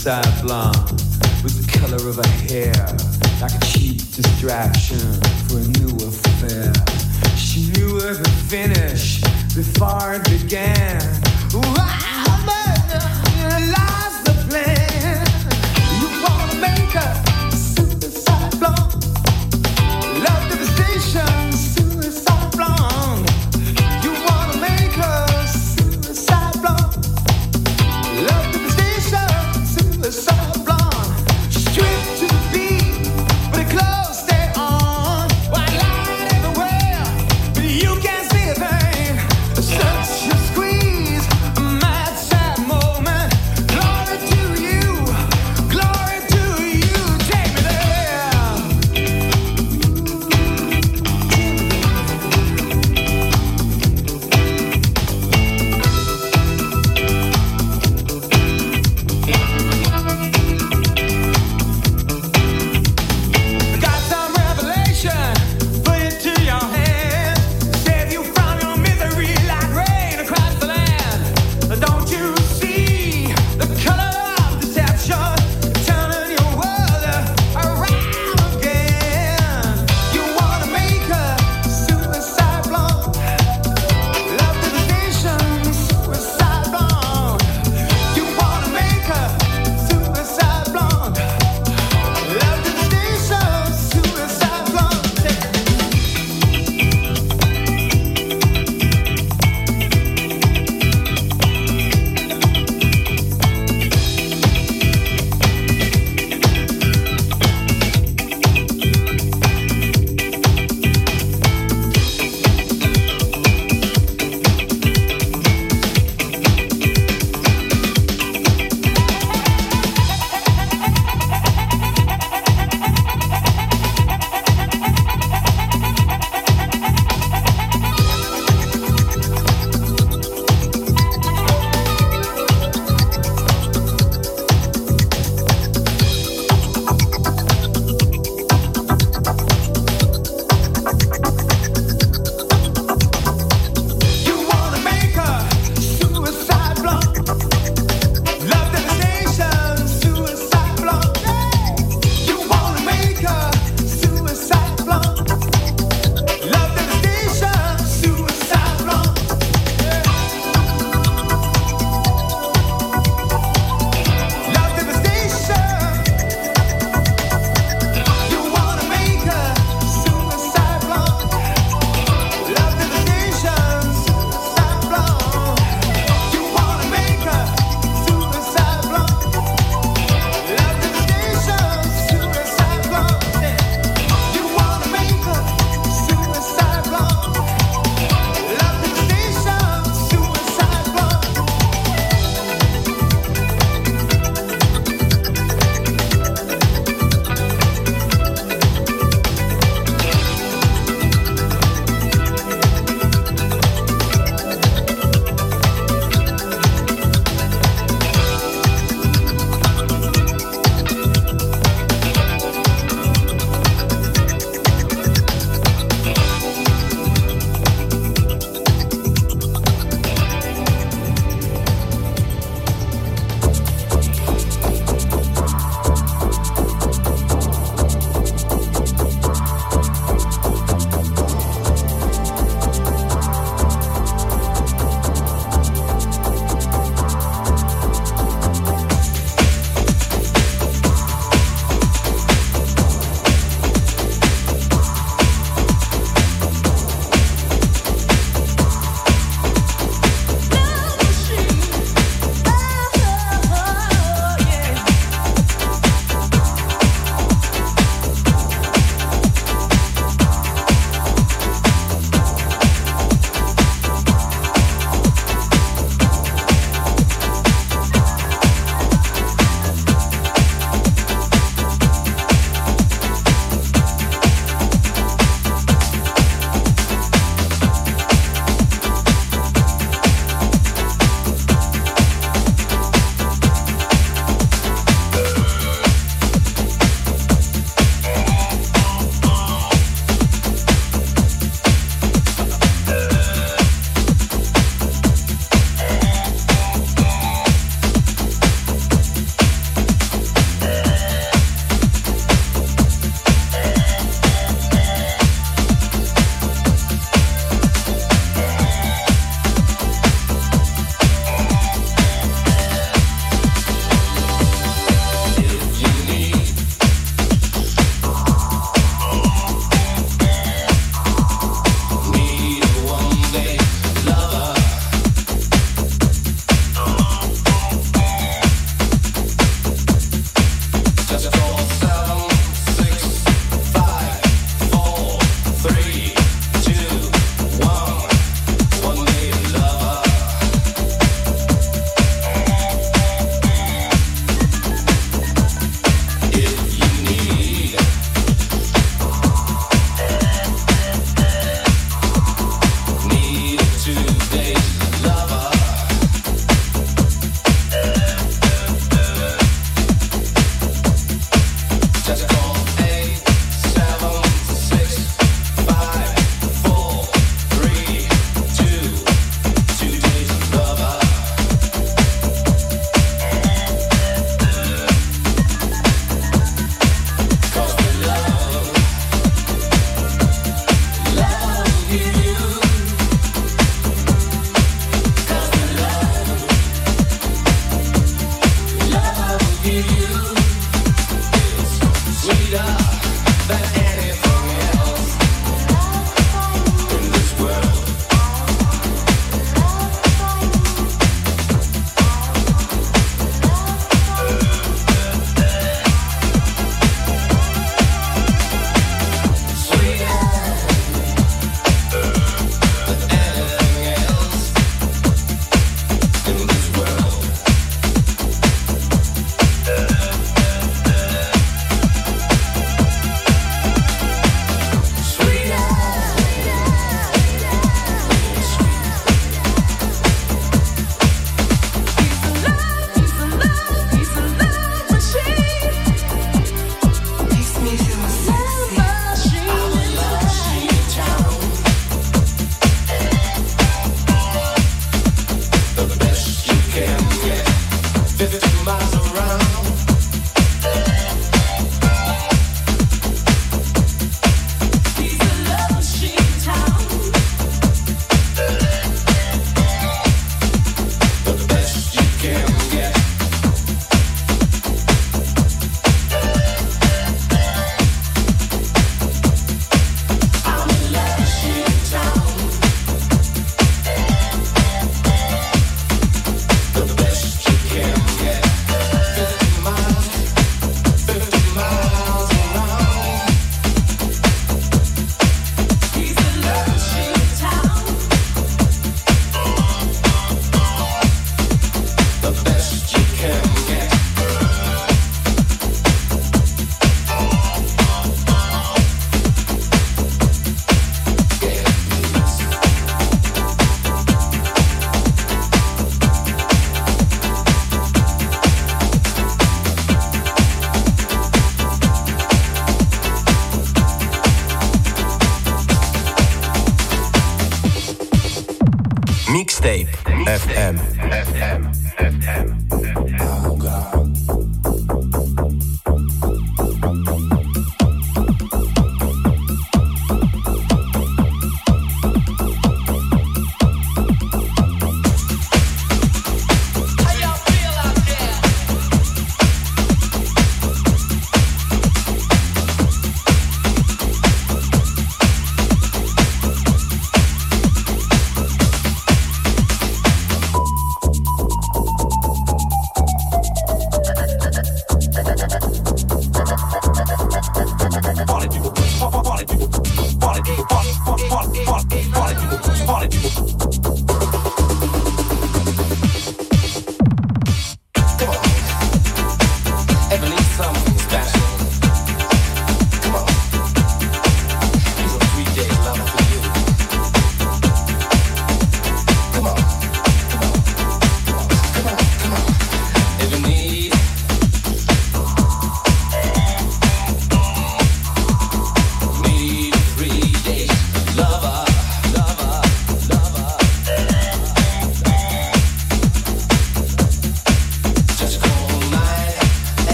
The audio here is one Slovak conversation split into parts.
suicide blonde with the color of her hair, like a cheap distraction for a new affair. She knew of the finish before it began. Wow, man, you realize the plan. You wanna make her suicide blonde, love devastation, suicide blonde. You wanna make her suicide blonde, love devastation, suicide blonde. Stripped to the beat, but her clothes stay on. White light everywhere, but you can't see a thing. Such a squeeze. Mixtape FM. Oh God.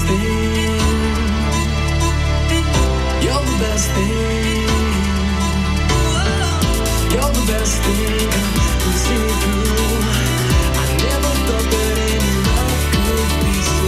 thing. You're the best thing. You're the best thing to see me through. I never thought that any love could be so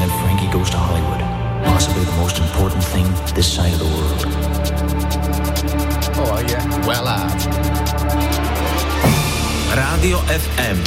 and Frankie Goes to Hollywood. Possibly the most important thing this side of the world. Oh, yeah. Well out. Radio FM.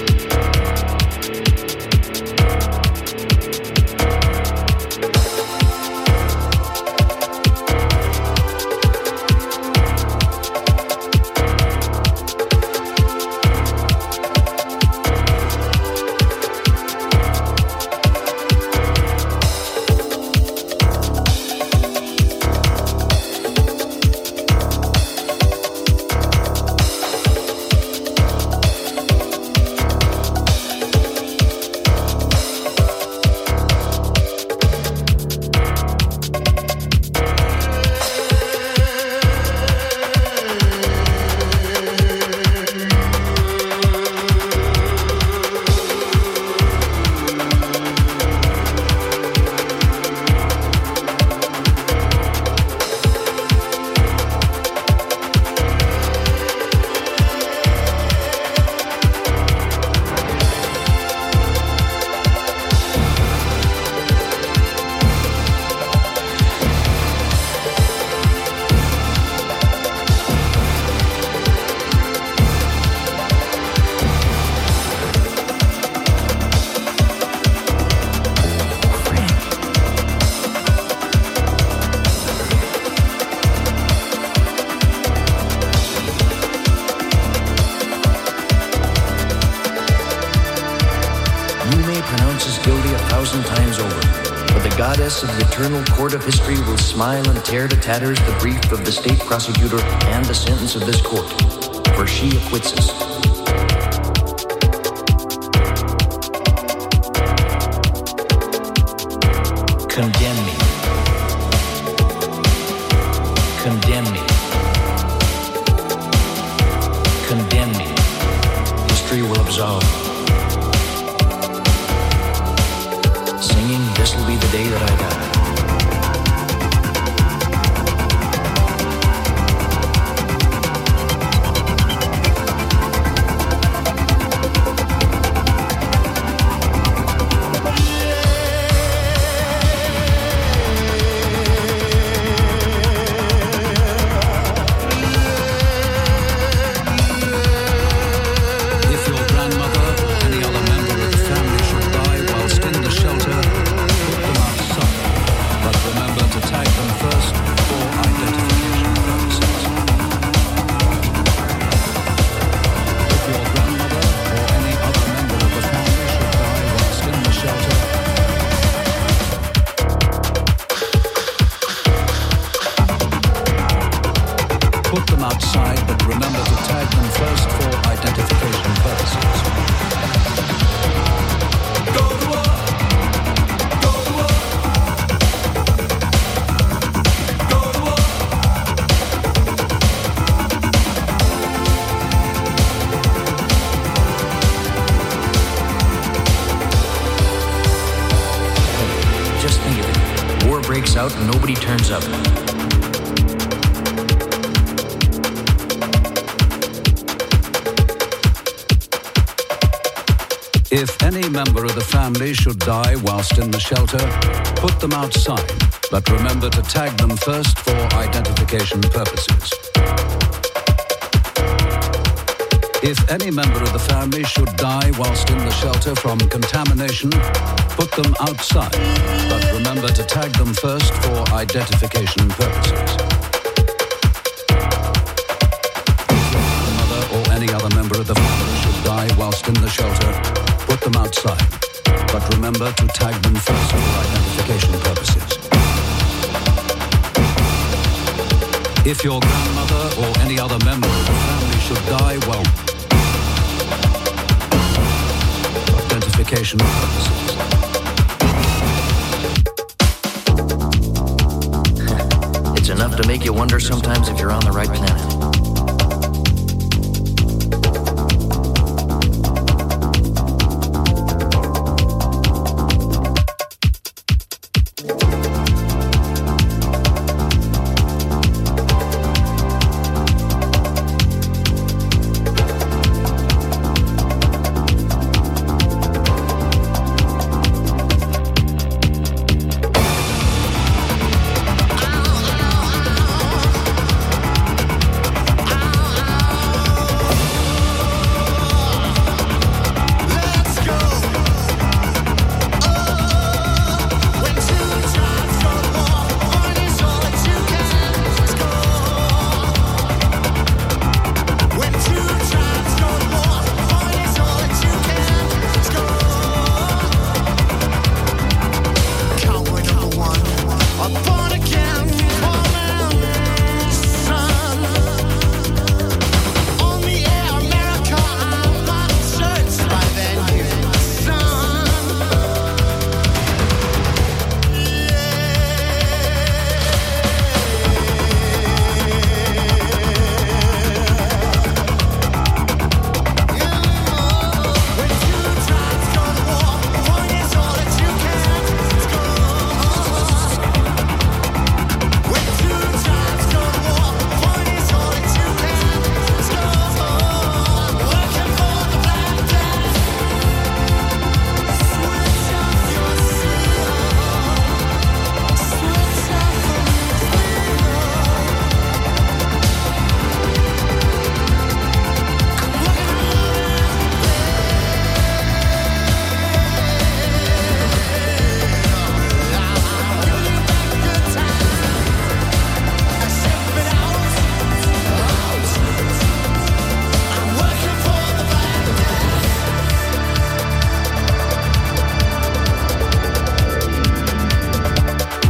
Of the eternal court of history will smile and tear to tatters the brief of the state prosecutor and the sentence of this court, for she acquits us. Condemn me. Condemn me. Condemn me. History will absolve. Singing, this will be the day that I die. Out and nobody turns up. If any member of the family should die whilst in the shelter, put them outside, but remember to tag them first for identification purposes. If any member of the family should die whilst in the shelter from contamination, put them outside, but remember to tag them first for identification purposes. If your mother or any other member of the family should die whilst in the shelter, put them outside, but remember to tag them first for identification purposes. If your grandmother or any other member of the family should die while identification purposes. It's enough to make you wonder sometimes if you're on the right planet.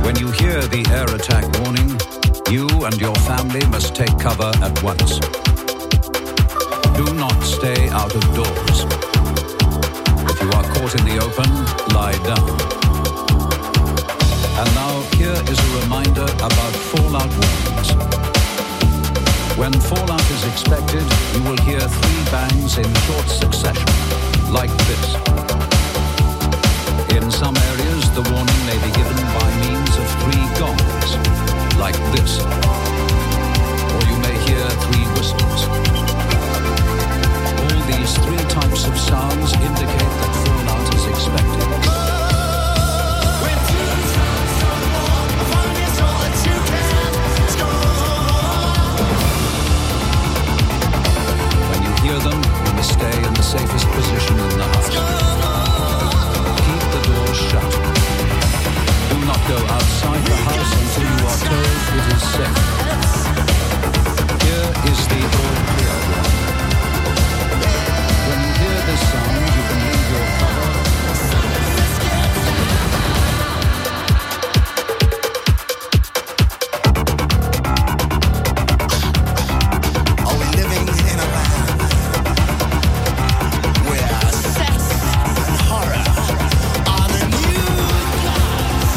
When you hear the air attack warning, you and your family must take cover at once. Do not stay out of doors. If you are caught in the open, lie down. And now here is a reminder about fallout warnings. When fallout is expected, you will hear 3 bangs in short succession, like this. In some areas, the warning may be given by means of 3 gongs, like this. Or you may hear 3 whistles. All these 3 types of sounds indicate that fallout is expected. When you hear them, you must stay in the safest position in the house. Keep the doors shut. Do not go outside the house until you are told it is safe. Here is the all clear one. When you hear this sound, you can leave your cover. Are we living in a land where sex and horror are the new gods?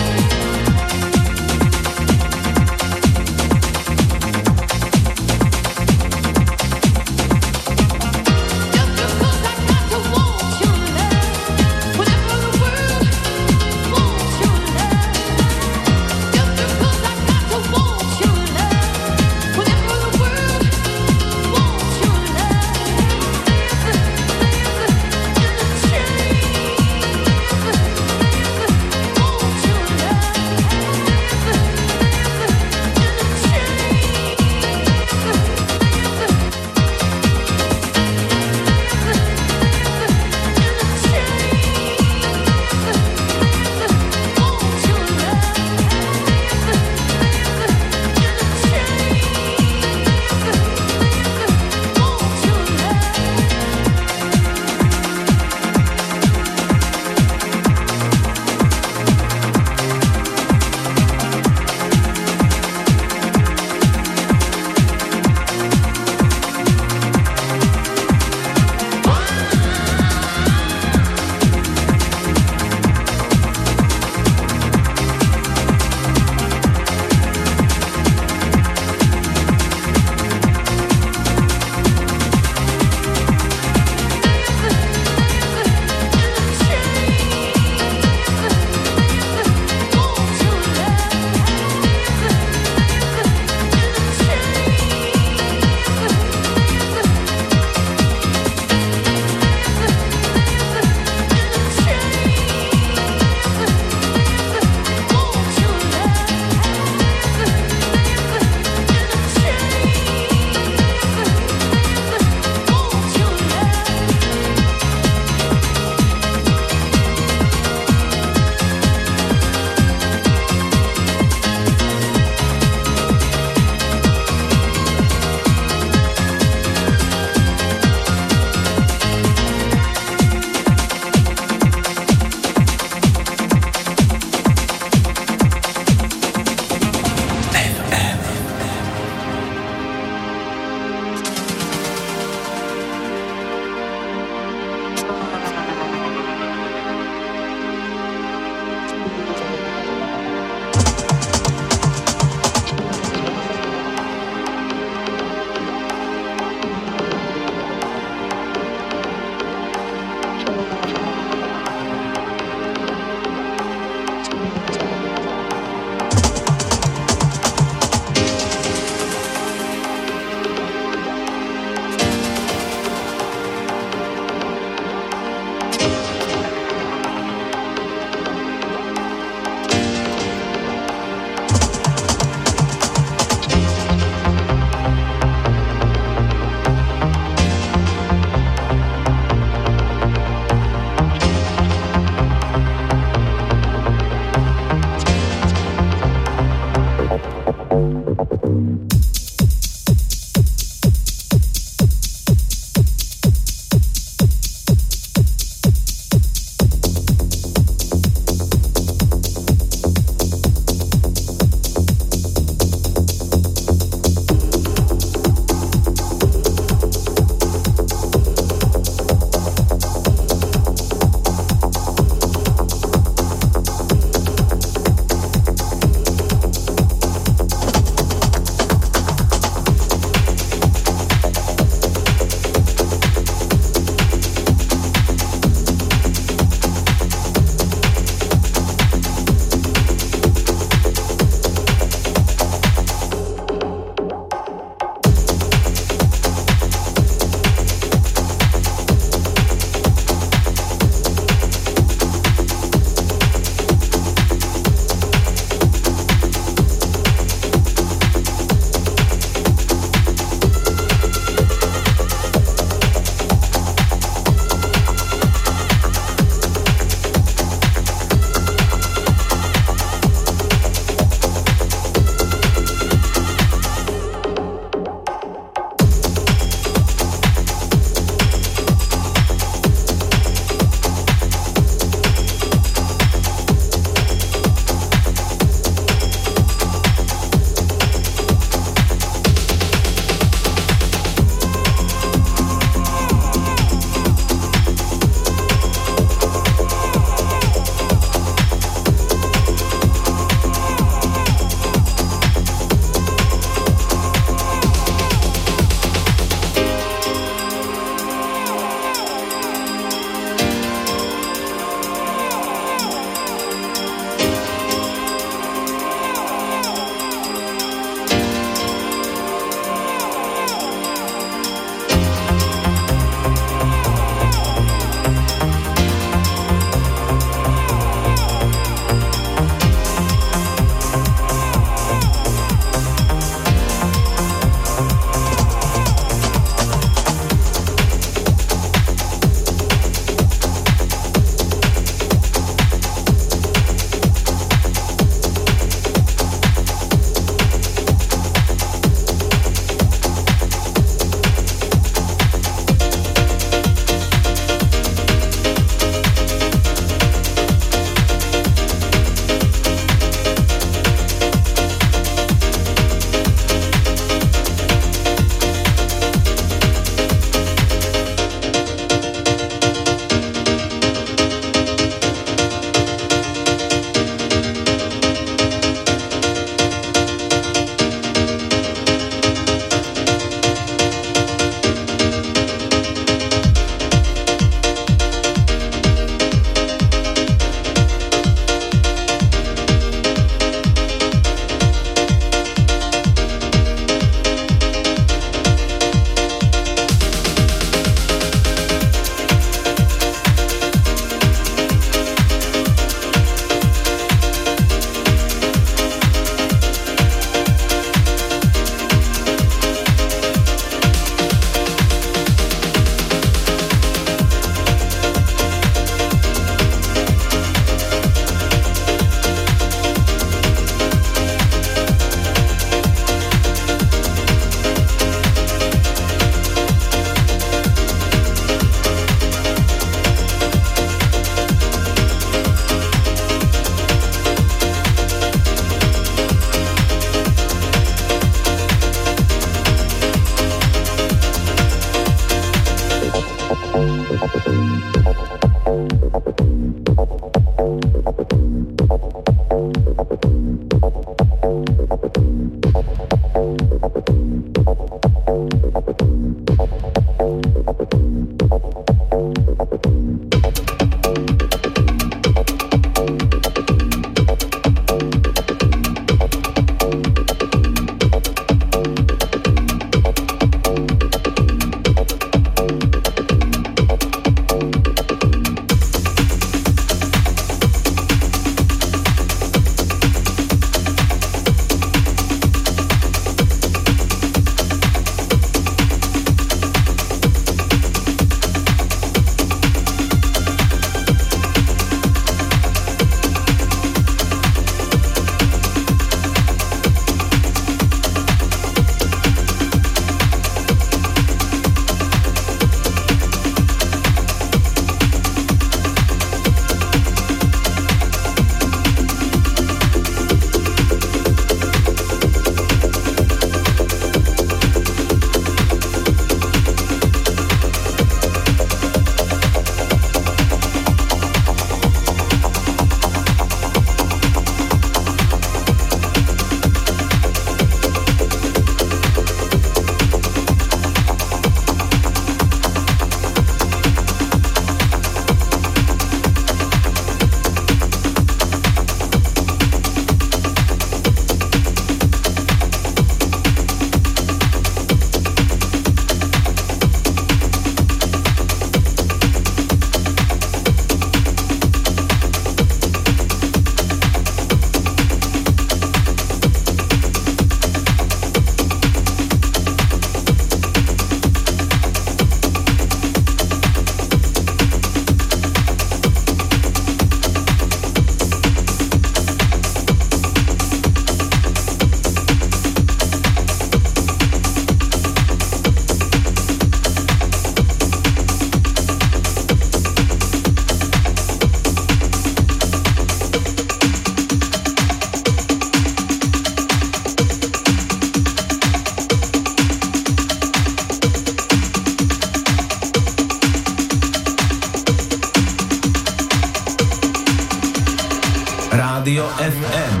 Rádio FM.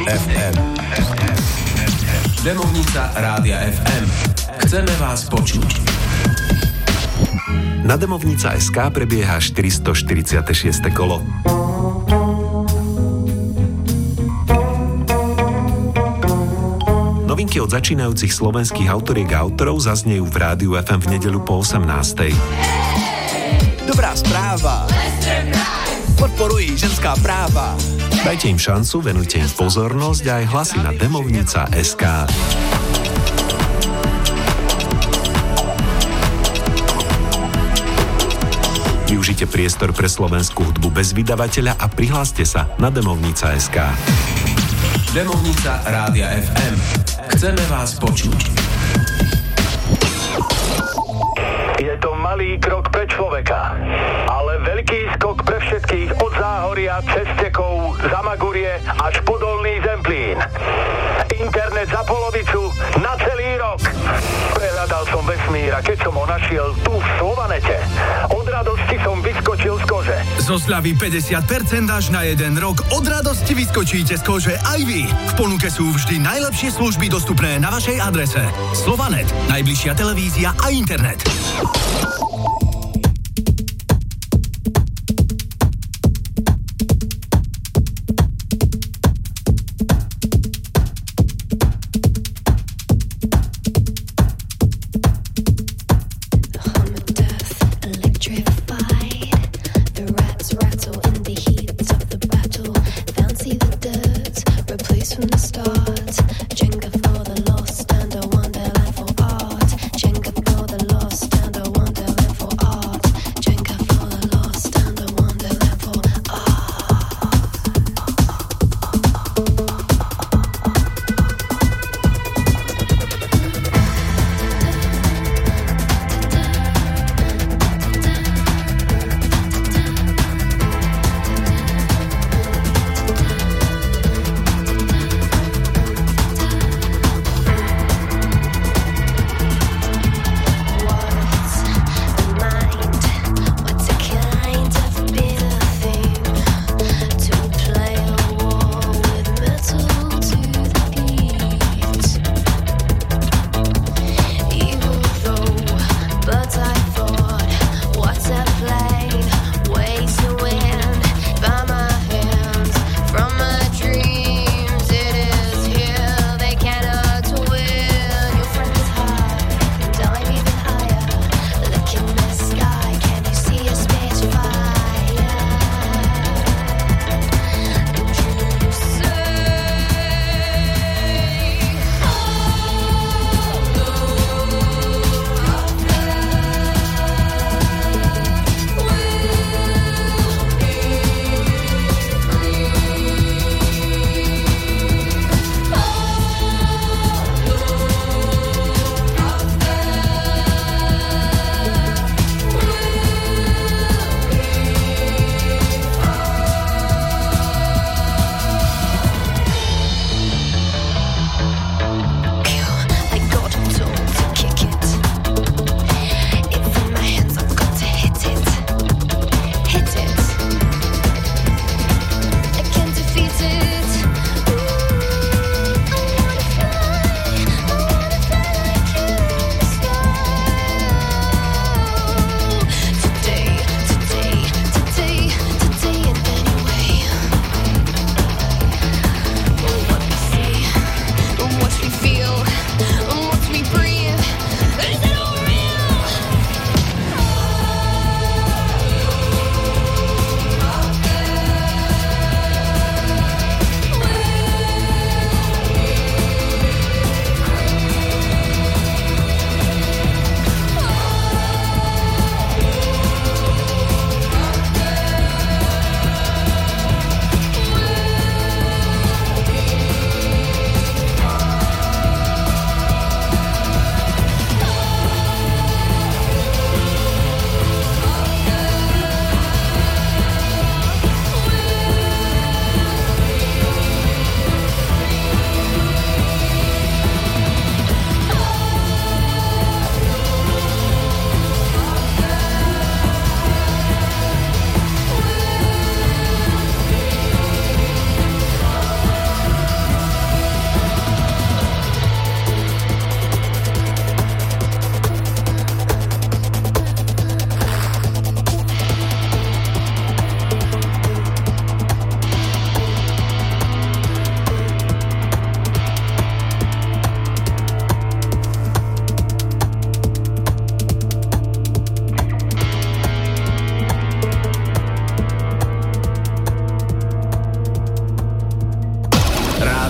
FM. Demovnica Rádia FM. Chceme vás počuť. Na Demovnica.sk prebieha 446. kolo. Novinky od začínajúcich slovenských autoriek a autorov zaznejú v Rádiu FM v nedeľu po 18. Dobrá správa. Podporují ženská práva. Dajte im šancu, venujte im pozornosť a aj hlasy na Demovnica.sk. Využite priestor pre slovenskú hudbu bez vydavateľa a prihláste sa na Demovnica.sk. Demovnica Rádia FM. Chceme vás počuť. Je to malý krok pre človeka, ale veľký skok pre všetkých od Záhoria cez Tekov, Zamagurie až po Dolný Zemplín. Internet za polovicu na celý rok. Prehľadal som vesmír a keď som ho našiel tu v Slovanete, od radosti som vyskočil z kože. Zo zľavy 50% až na 1 rok od radosti vyskočíte z kože aj vy. V ponuke sú vždy najlepšie služby dostupné na vašej adrese. Slovanet, najbližšia televízia a internet.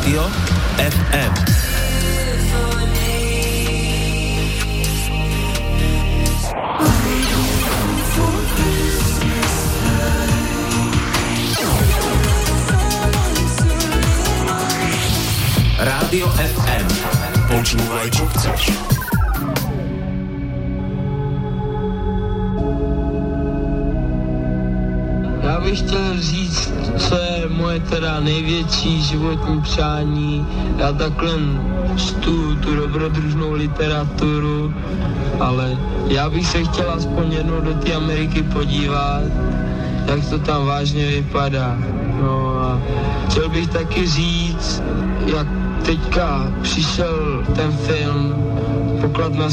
Rádio FM. Rádio FM. Počúvaj, čo chceš. Já bych chtěl říct, co je moje teda největší životní přání. Já takhle čtu tu dobrodružnou literaturu, ale já bych se chtěl aspoň jednou do té Ameriky podívat, jak to tam vážně vypadá. No a chtěl bych taky říct, jak teďka přišel ten film Poklad na